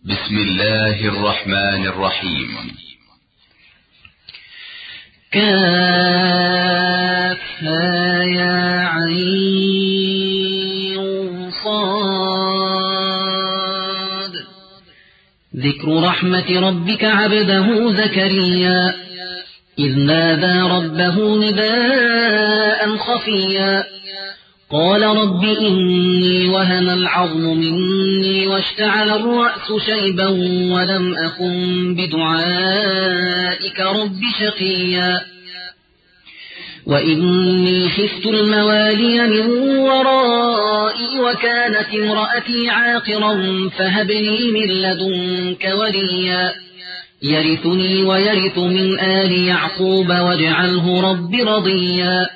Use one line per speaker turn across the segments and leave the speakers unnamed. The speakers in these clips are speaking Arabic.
بسم الله الرحمن الرحيم.
كافها يا عين صاد. ذكر رحمة ربك عبده زكريا إذ نادى ربه نداء خفيا قال رب إني وهن العظم مني واشتعل الرأس شيبا ولم أكن بدعائك رب شقيا وإني خفت الموالي من ورائي وكانت امرأتي عاقرا فهب لي من لدنك وليا يرثني ويرث من آل يعقوب واجعله رب رضيا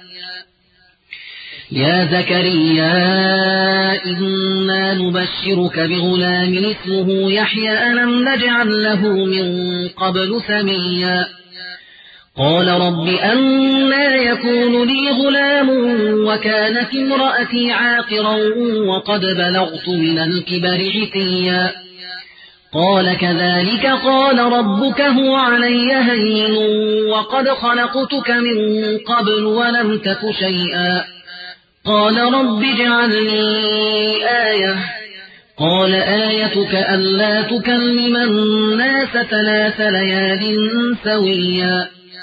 يا زكريا إنا نبشرك بغلام اسمه يحيى ألم نجعل له من قبل سميا قال رب أنى يكون لي غلام وكانت امرأتي عاقرا وقد بلغت من الكبر عتيا قال كذلك قال ربك هو علي هين وقد خلقتك من قبل ولم تك شيئا قال رب اجعل لي آية قال آيتك ألا تكلم الناس 3 ليال سويا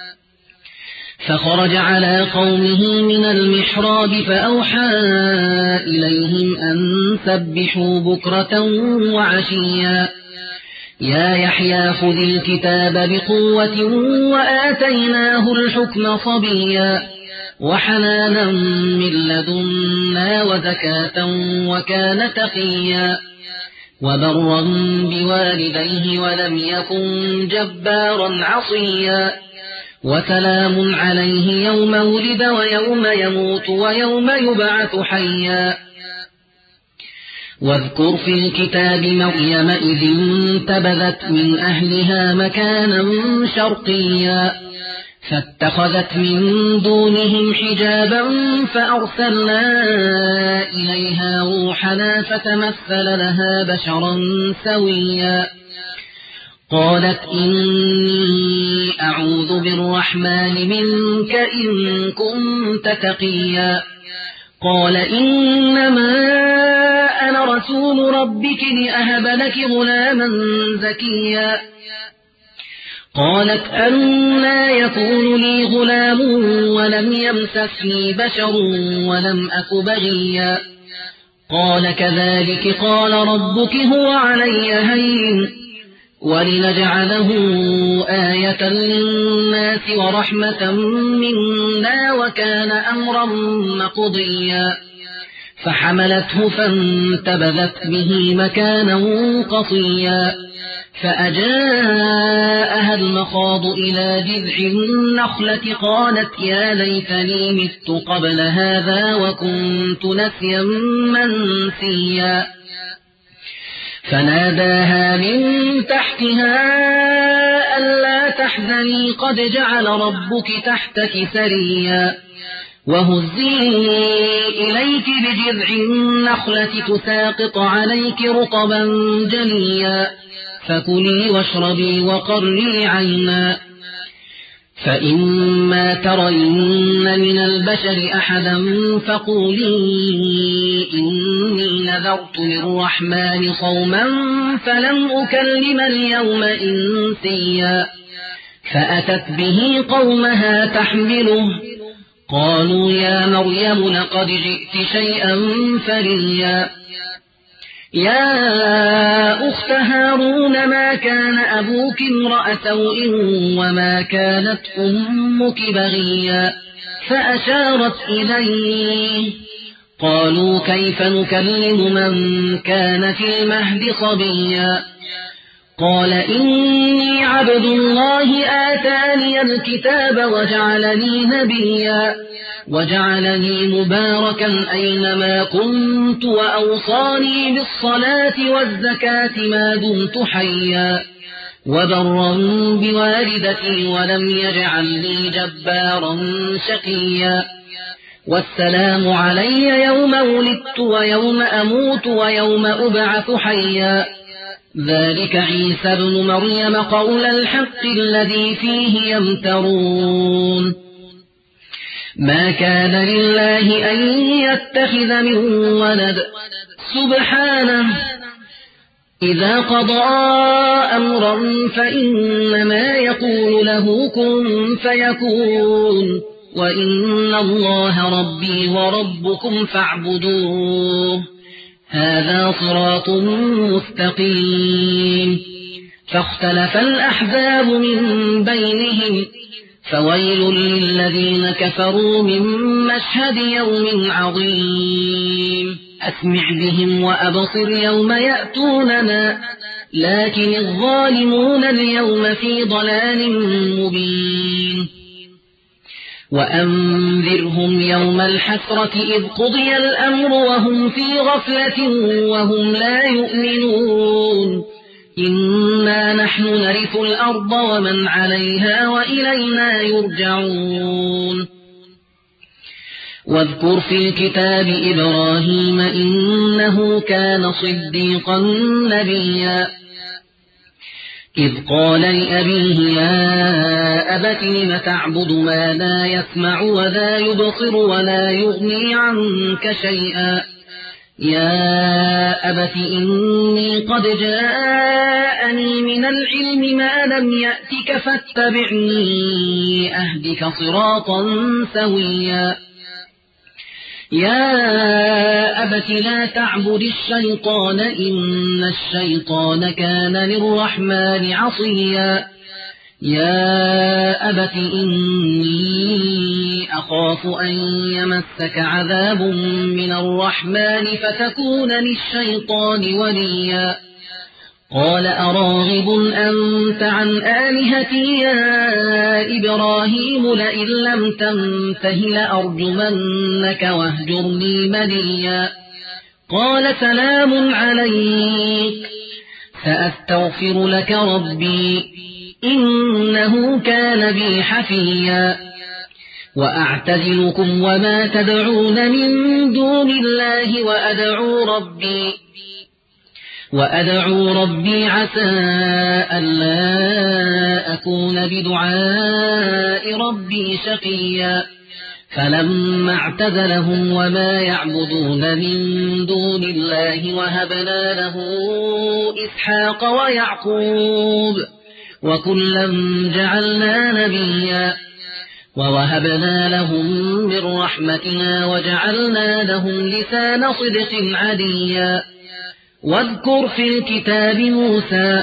فخرج على قومه من المحراب فأوحى إليهم أن سبحوا بكرة وعشيا يا يحيى خذ الكتاب بقوة وآتيناه الحكم صبيا وحنانا من لدنا وزكاة وكان تقيا وبرا بوالديه ولم يكن جبارا عصيا وسلام عليه يوم ولد ويوم يموت ويوم يبعث حيا واذكر في الكتاب مريم إذ انتبذت من أهلها مكانا شرقيا فاتخذت من دونهم حجابا فأرسلنا إليها روحنا فتمثل لها بشرا سويا قالت إني أعوذ بالرحمن منك إن كنت تقيا قال إنما أنا رسول ربك لأهب لك غلاما زكيا قالت أنى يكون لي غلام ولم يمسسني بشر ولم أك بغيا قال كذلك قال ربك هو علي هين ولنجعله آية للناس ورحمة منا وكان أمرا مقضيا فحملته فانتبذت به مكانا قصيا فأجاءها المخاض إلى جذع النخلة قالت يا ليتني مت قبل هذا وكنت نسيا منسيا فناداها من تحتها ألا تحزني قد جعل ربك تحتك سريا وهزي إليك بجذع النخلة تساقط عليك رطبا جنيا فكلي واشربي وقري عينا فإما ترين من البشر أحدا فقولي إني نذرت للرحمن صوما فلن أكلم اليوم إنسيا فأتت به قومها تحمله قالوا يا مريم لقد جئت شيئا فريا يا أخت هارون ما كان أبوك امرأ سوء وما كانت أمك بغيا فأشارت إليه قالوا كيف نكلم من كان في المهد صبيا قال إني عبد الله آتاني الكتاب وجعلني نبيا وجعلني مباركا أينما كنت وأوصاني بالصلاة والزكاة ما دمت حيا وبرا بوالدتي ولم يجعلني جبارا شقيا والسلام علي يوم ولدت ويوم أموت ويوم أبعث حيا ذلك عيسى بن مريم قول الحق الذي فيه يمترون ما كان لله أن يتخذ من ولد سبحانه إذا قضى أمرا فإنما يقول له كن فيكون وإن الله ربي وربكم فاعبدوه هذا صراط مستقيم فاختلف الأحزاب من بينهم فويل للذين كفروا من مشهد يوم عظيم أسمع بهم وأبصر يوم يأتوننا لكن الظالمون اليوم في ضلال مبين وأنذرهم يوم الحسرة إذ قضي الأمر وهم في غفلة وهم لا يؤمنون إنا نحن نرث الأرض ومن عليها وإلينا يرجعون واذكر في الكتاب إبراهيم إنه كان صديقا نبيا إذ قال لأبيه يا أبت لم تعبد ما لا يسمع ولا يبصر ولا يغني عنك شيئا يا أبت إني قد جاءني من العلم ما لم يأتك فاتبعني أهدك صراطا سويا يا أبت لا تعبد الشيطان إن الشيطان كان للرحمن عصيا يا أبت إني أخاف أن يمسك عذاب من الرحمن فتكون للشيطان وليا قال أراغب أنت عن آلهتي يا إبراهيم لئن لم تنته لأرجمنك واهجرني مليا قال سلام عليك سأستغفر لك ربي إنه كان بي حفيا وأعتزلكم وما تدعون من دون الله وأدعو ربي عسى ألا أكون بدعاء ربي شقيا فلما اعتزلهم وما يعبدون من دون الله وهبنا له إسحاق ويعقوب وكلا جعلنا نبيا ووهبنا لهم من رحمتنا وجعلنا لهم لسان صدق عليا واذكر في الكتاب موسى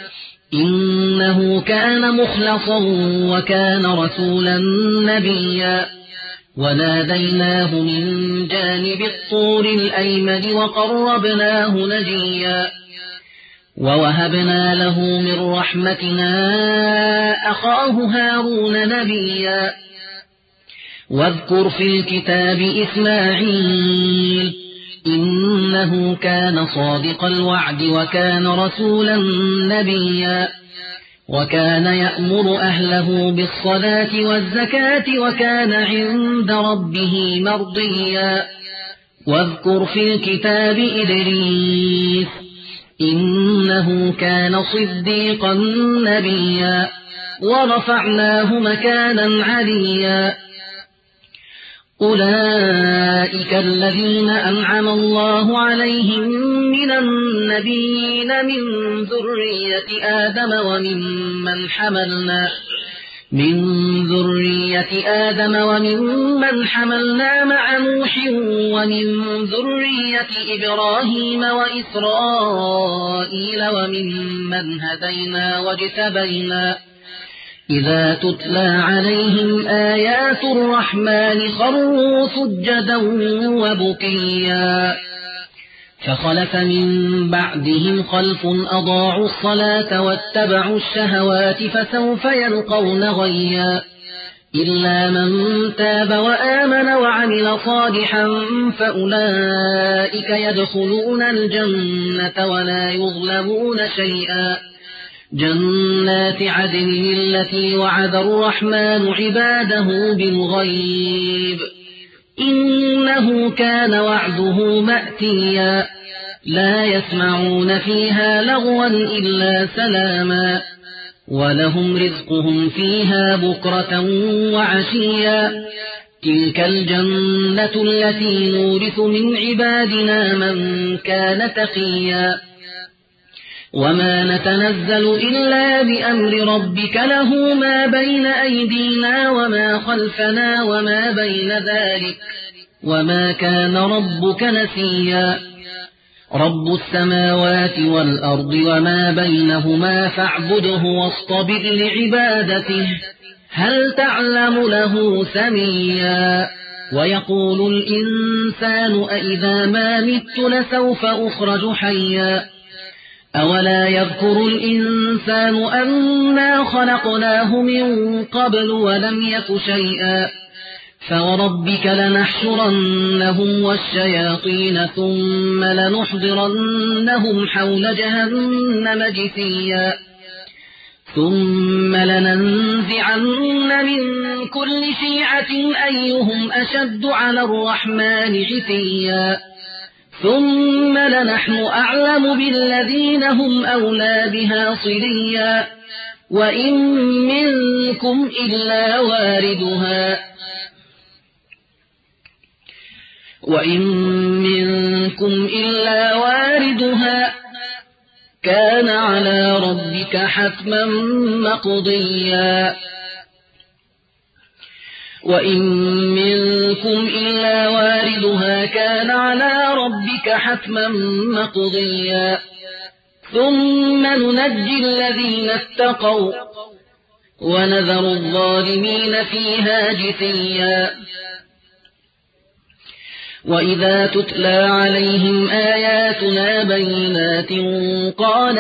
إنه كان مخلصا وكان رسولا نبيا وناديناه من جانب الطور الأيمن وقربناه نجيا ووهبنا له من رحمتنا أخاه هارون نبيا واذكر في الكتاب إسماعيل إنه كان صادق الوعد وكان رسولا نبيا وكان يأمر أهله بالصلاة والزكاة وكان عند ربه مرضيا واذكر في الكتاب إدريس إنه كان صديقا نبيا ورفعناه مكانا عليا أولئك الذين أنعم الله عليهم من النبيين من ذرية آدم وممن حملنا مع نوح ومن ذرية إبراهيم وإسرائيل وممن هدينا واجتبينا إذا تتلى عليهم آيات الرحمن خروا سجدا وبكيا فخلف من بعدهم خلف أضاعوا الصلاة واتبعوا الشهوات فسوف يلقون غيا إلا من تاب وآمن وعمل صالحا فأولئك يدخلون الجنة ولا يظلمون شيئا جنات عدن التي وعد الرحمن عباده بالغيب إنه كان وعده مأتيا لا يسمعون فيها لغوا إلا سلاما ولهم رزقهم فيها بكرة وعشيا تلك الجنة التي نورث من عبادنا من كان تقيا وما نتنزل إلا بأمر ربك له ما بين أيدينا وما خلفنا وما بين ذلك وما كان ربك نسيا رب السماوات والأرض وما بينهما فاعبده واصطبر لعبادته هل تعلم له سميا ويقول الإنسان أإذا ما مت لسوف أخرج حيا أولا يذكر الإنسان أنا خلقناه من قبل ولم يك شيئا فوربك لنحشرنهم والشياطين ثم لنحضرنهم حول جهنم جثيا ثم لننزعن من كل شيعة أيهم أشد على الرحمن عتيا ثم لنحن أعلم بالذين هم أولى بها صليا وإن منكم إلا واردها كان على ربك حتما مقضيا وإن منكم إلا واردها كان على ربك حتما مقضيا ثم ننجي الذين اتقوا ونذر الظالمين فيها جثيا وإذا تتلى عليهم آياتنا بينات قال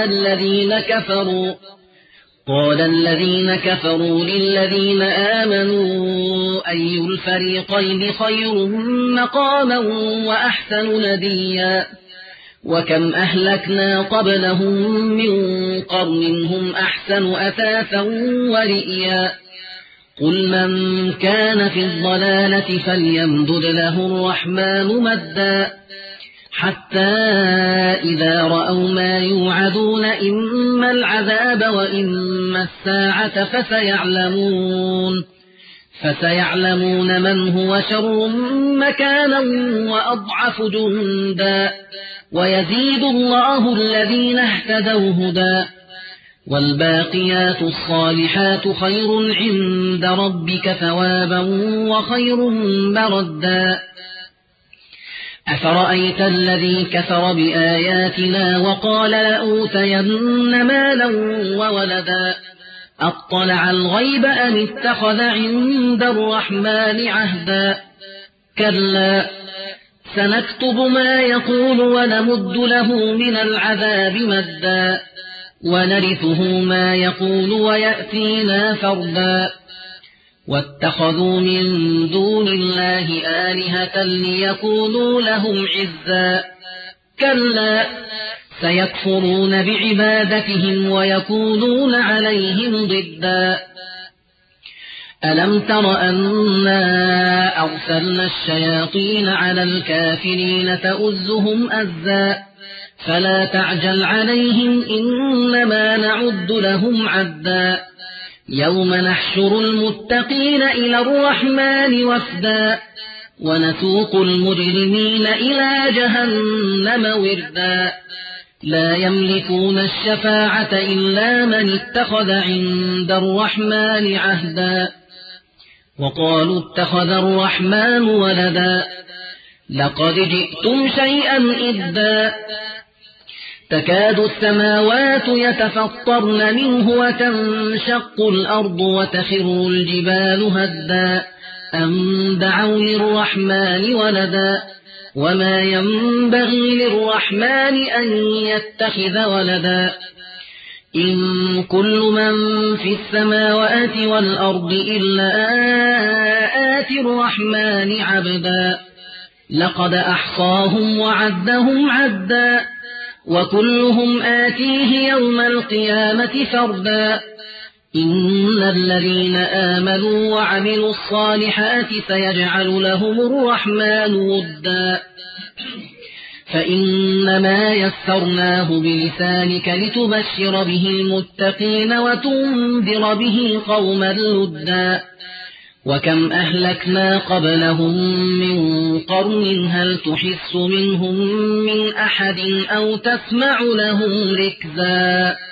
الذين كفروا للذين آمنوا أي الفريقين خير مقاما وأحسن نديا وكم أهلكنا قبلهم من قرن هم أحسن أثاثا ورئيا قل من كان في الضلالة فليمدد له الرحمن مدا حتى إذا رأوا ما يوعدون إما العذاب وإما الساعة فسيعلمون من هو شر مكانا وأضعف جندا ويزيد الله الذين اهتدوا هدى والباقيات الصالحات خير عند ربك ثوابا وخير مردا أفرأيت الذي كفر بآياتنا وقال لأوتين مالا وولدا أطلع الغيب أم اتخذ عند الرحمن عهدا كلا سنكتب ما يقول ونمد له من العذاب مدا ونرثه ما يقول ويأتينا فردا واتخذوا من دون الله آلهة ليكونوا لهم عزا كلا سيكفرون بعبادتهم ويكونون عليهم ضدا ألم تر أنا أرسلنا الشياطين على الكافرين تؤزهم أزا فلا تعجل عليهم إنما نعد لهم عدا يوم نحشر المتقين إلى الرحمن وفدا ونسوق المجرمين إلى جهنم وردا لا يملكون الشفاعة إلا من اتخذ عند الرحمن عهدا وقالوا اتخذ الرحمن ولدا لقد جئتم شيئا إدا تكاد السماوات يتفطرن منه وتنشق الأرض وتخر الجبال هدا أن دعوا للرحمن ولدا وما ينبغي للرحمن أن يتخذ ولدا إن كل من في السماوات والأرض إلا آتي الرحمن عبدا لقد أحصاهم وعدهم عدا وكلهم آتيه يوم القيامة فردا إن الذين آمنوا وعملوا الصالحات سيجعل لهم الرحمن ودا فإنما يسرناه بلسانك لتبشر به المتقين وتنذر به قوما لدا وكم أهلكنا قبلهم من قرن هل تحس منهم من أحد أو تسمع لهم ركزا